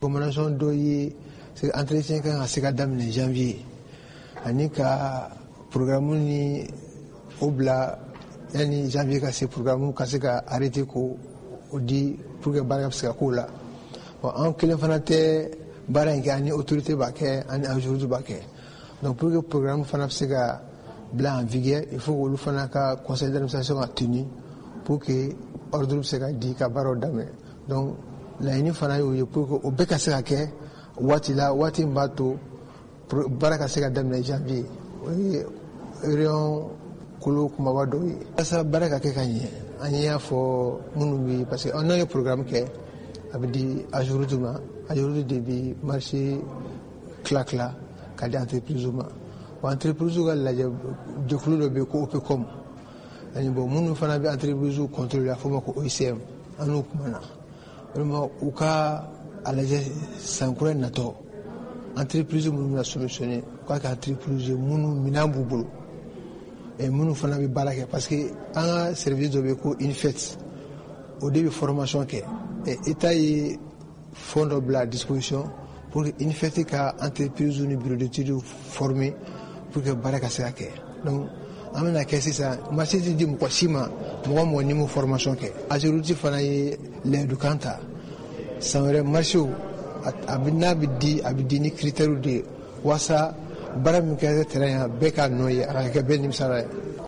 recommandation dɔ ye c'est entretien kan ka se ka daminɛ janvier ani ka programme ni o bila yani janvier ka se programme ka se ka arrêter ko o di pour que baara bɛ se ka k'o la bon an kelen fana tɛ baara in kɛ ani autorité b'a kɛ ani ajoutu b'a kɛ donc pour que programme fana bɛ se ka bila en vigueur il faut olu fana ka conseil d'administration ka tenu pour que ordre bɛ se ka di ka baaraw daminɛ donc laɲini fana y'o ye pour que o bɛɛ ka se ka kɛ waati la waati min b'a to baara ka se ka daminɛ janvier o ye réunion kolo kumaba dɔw ye walasa baara ka kɛ ka ɲɛ an y'a fɔ minnu bi parce que n'an ye programme kɛ a bɛ di ajoutu ma ajoutu de bi marché tila ka di entreprise ma wa entreprise ka lajɛ jɛkulu dɔ bɛ yen ko OPCOM ani bon minnu fana bɛ entreprise contrôler a fɔ ma ko OICM an n'u kumana vraiment u ka a lajɛ san kura natɔ entreprise minnu bɛna solutionner k'a kɛ entreprise minnu minɛn b'u bolo et minnu fana bɛ baara kɛ parce que an ka service dɔ bɛ yen ko INFET o de bɛ formation kɛ et état ye fond dɔ bila à disposition pour que INFET ka entreprise ni bureau d'études former pour que baara ka se ka kɛ donc an bɛna kɛ sisan marché tɛ di mɔgɔ si ma mɔgɔ ni m'o formation kɛ ajoutu fana ye layidukan ta san wɛrɛ marché n'a bɛ di ni critère de ye walasa baara min kɛ terrain bɛɛ ka nɔ ye a ka kɛ bɛɛ nimisala ye